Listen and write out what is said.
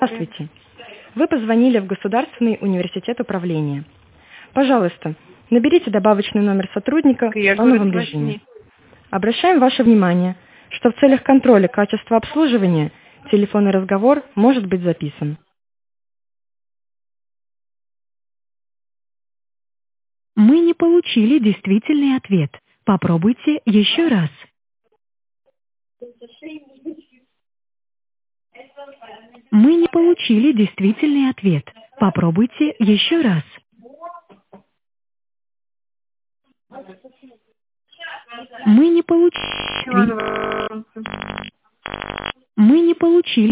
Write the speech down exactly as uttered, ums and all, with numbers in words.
Здравствуйте. Вы позвонили в Государственный университет управления. Пожалуйста, наберите добавочный номер сотрудника в Я фоновом говорю, режиме. возьми. Обращаем ваше внимание, что в целях контроля качества обслуживания телефонный разговор может быть записан. Мы не получили действительный ответ. Попробуйте еще раз. Мы не получили действительный ответ. Попробуйте еще раз. Мы не получили. Иван Иванович. Мы не получили